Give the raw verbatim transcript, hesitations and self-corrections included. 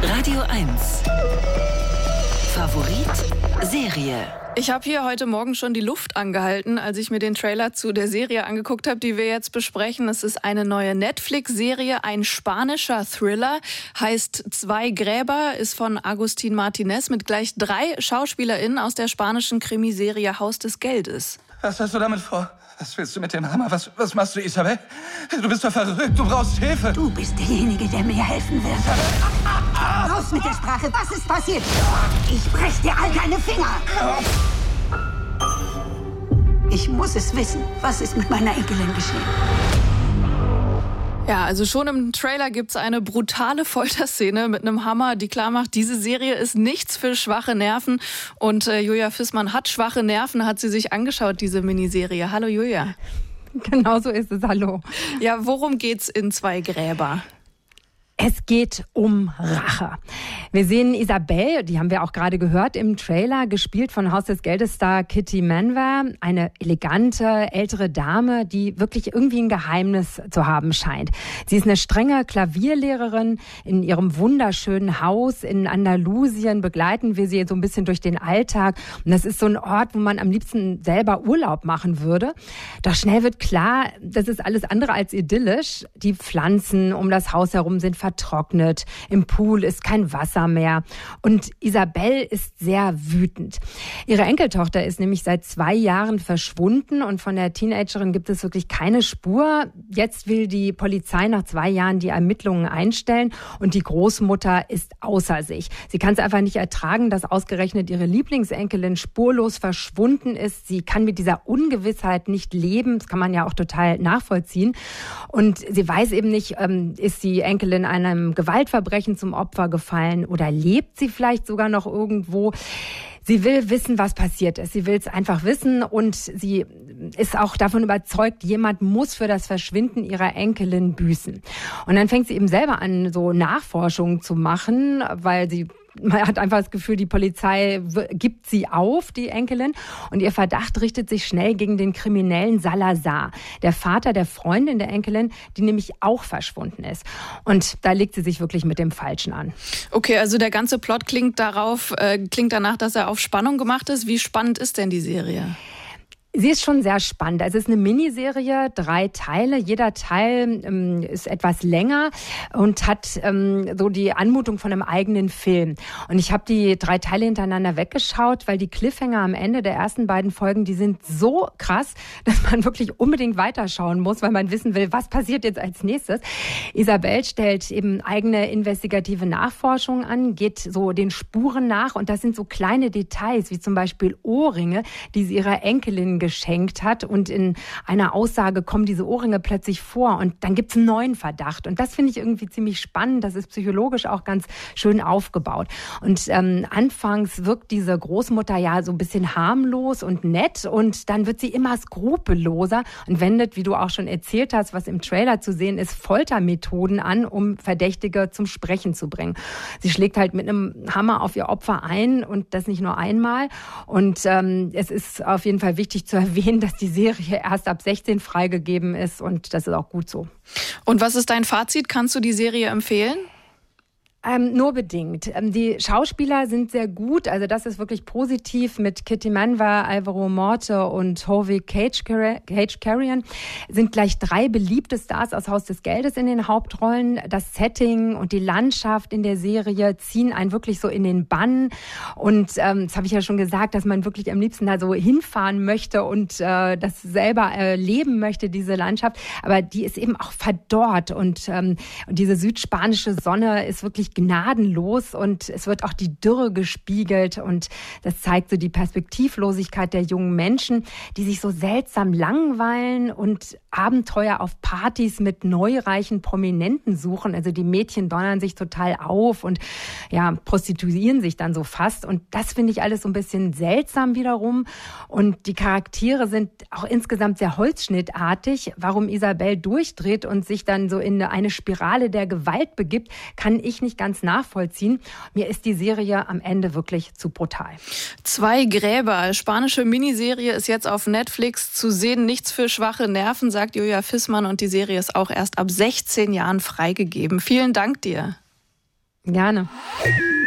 Radio eins. Favorit Serie. Ich habe hier heute Morgen schon die Luft angehalten, als ich mir den Trailer zu der Serie angeguckt habe, die wir jetzt besprechen. Es ist eine neue Netflix-Serie, ein spanischer Thriller, heißt Zwei Gräber, ist von Agustín Martínez mit gleich drei SchauspielerInnen aus der spanischen Krimiserie Haus des Geldes. Was hast du damit vor? Was willst du mit dem Hammer? Was, was machst du, Isabel? Du bist doch verrückt, du brauchst Hilfe. Du bist derjenige, der mir helfen wird. Raus mit der Sprache, was ist passiert? Ich brech dir all deine Finger. Ich muss es wissen. Was ist mit meiner Enkelin geschehen? Ja, also schon im Trailer gibt's eine brutale Folterszene mit einem Hammer, die klar macht, diese Serie ist nichts für schwache Nerven. Und äh, Julia Fissmann hat schwache Nerven, hat sie sich angeschaut, diese Miniserie. Hallo Julia. Genau so ist es, hallo. Ja, worum geht's in Zwei Gräber? Es geht um Rache. Wir sehen Isabel, die haben wir auch gerade gehört im Trailer, gespielt von Haus des Geldes-Star Kitty Manvar, eine elegante, ältere Dame, die wirklich irgendwie ein Geheimnis zu haben scheint. Sie ist eine strenge Klavierlehrerin. In ihrem wunderschönen Haus in Andalusien begleiten wir sie so ein bisschen durch den Alltag. Und das ist so ein Ort, wo man am liebsten selber Urlaub machen würde. Doch schnell wird klar, das ist alles andere als idyllisch. Die Pflanzen um das Haus herum sind vertrocknet. Im Pool ist kein Wasser mehr. Und Isabel ist sehr wütend. Ihre Enkeltochter ist nämlich seit zwei Jahren verschwunden und von der Teenagerin gibt es wirklich keine Spur. Jetzt will die Polizei nach zwei Jahren die Ermittlungen einstellen und die Großmutter ist außer sich. Sie kann es einfach nicht ertragen, dass ausgerechnet ihre Lieblingsenkelin spurlos verschwunden ist. Sie kann mit dieser Ungewissheit nicht leben. Das kann man ja auch total nachvollziehen. Und sie weiß eben nicht, ähm, ist die Enkelin einem Gewaltverbrechen zum Opfer gefallen oder lebt sie vielleicht sogar noch irgendwo? Sie will wissen, was passiert ist. Sie will es einfach wissen und sie ist auch davon überzeugt, jemand muss für das Verschwinden ihrer Enkelin büßen. Und dann fängt sie eben selber an, so Nachforschungen zu machen, weil sie Man hat einfach das Gefühl, die Polizei gibt sie auf, die Enkelin. Und ihr Verdacht richtet sich schnell gegen den kriminellen Salazar, der Vater der Freundin der Enkelin, die nämlich auch verschwunden ist. Und da legt sie sich wirklich mit dem Falschen an. Okay, also der ganze Plot klingt darauf, äh, klingt danach, dass er auf Spannung gemacht ist. Wie spannend ist denn die Serie? Sie ist schon sehr spannend. Es ist eine Miniserie, drei Teile. Jeder Teil ähm, ist etwas länger und hat ähm, so die Anmutung von einem eigenen Film. Und ich habe die drei Teile hintereinander weggeschaut, weil die Cliffhanger am Ende der ersten beiden Folgen, die sind so krass, dass man wirklich unbedingt weiterschauen muss, weil man wissen will, was passiert jetzt als nächstes. Isabel stellt eben eigene investigative Nachforschungen an, geht so den Spuren nach und das sind so kleine Details, wie zum Beispiel Ohrringe, die sie ihrer Enkelin geschenkt hat und in einer Aussage kommen diese Ohrringe plötzlich vor und dann gibt es einen neuen Verdacht und das finde ich irgendwie ziemlich spannend, das ist psychologisch auch ganz schön aufgebaut und ähm, anfangs wirkt diese Großmutter ja so ein bisschen harmlos und nett und dann wird sie immer skrupelloser und wendet, wie du auch schon erzählt hast, was im Trailer zu sehen ist, Foltermethoden an, um Verdächtige zum Sprechen zu bringen. Sie schlägt halt mit einem Hammer auf ihr Opfer ein und das nicht nur einmal und ähm, es ist auf jeden Fall wichtig zu erwähnen, dass die Serie erst ab sechzehn freigegeben ist und das ist auch gut so. Und was ist dein Fazit? Kannst du die Serie empfehlen? Ähm, nur bedingt. Ähm, die Schauspieler sind sehr gut, also das ist wirklich positiv mit Kitty Manvar, Alvaro Morte und Hovey Kajkarian sind gleich drei beliebte Stars aus Haus des Geldes in den Hauptrollen. Das Setting und die Landschaft in der Serie ziehen einen wirklich so in den Bann und ähm, das habe ich ja schon gesagt, dass man wirklich am liebsten da so hinfahren möchte und äh, das selber erleben möchte, diese Landschaft, aber die ist eben auch verdorrt und, ähm, und diese südspanische Sonne ist wirklich gnadenlos und es wird auch die Dürre gespiegelt und das zeigt so die Perspektivlosigkeit der jungen Menschen, die sich so seltsam langweilen und Abenteuer auf Partys mit neureichen Prominenten suchen. Also die Mädchen donnern sich total auf und ja, prostituieren sich dann so fast und das finde ich alles so ein bisschen seltsam wiederum und die Charaktere sind auch insgesamt sehr holzschnittartig. Warum Isabel durchdreht und sich dann so in eine Spirale der Gewalt begibt, kann ich nicht ganz nachvollziehen. Mir ist die Serie am Ende wirklich zu brutal. Zwei Gräber, spanische Miniserie ist jetzt auf Netflix zu sehen. Nichts für schwache Nerven, sagt Julia Fissmann und die Serie ist auch erst ab sechzehn Jahren freigegeben. Vielen Dank dir. Gerne. Tschüss.